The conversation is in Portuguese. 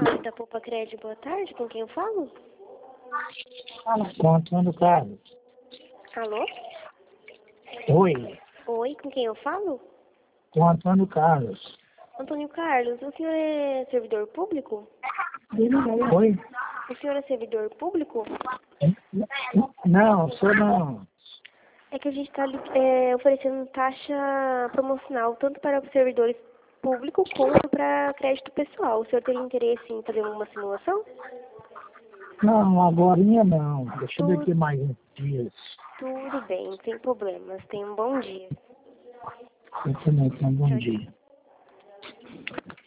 Rádio da Poupa Crédito, boa tarde, com quem eu falo? Fala com o Antônio Carlos. Alô? Oi, Oi, com quem eu falo? com o Antônio Carlos. Antônio Carlos, o senhor é servidor público? Oi? O senhor é servidor público? Não, sou não. É que a gente está oferecendo taxa promocional tanto para os servidores públicos quanto para crédito pessoal. O senhor teria interesse em fazer uma simulação? Não, agorinha não. Deixa eu ver aqui mais uns dias. Tudo bem, sem problemas. Tenha um bom dia. Eu também tenho um bom Tchau, dia. tchau.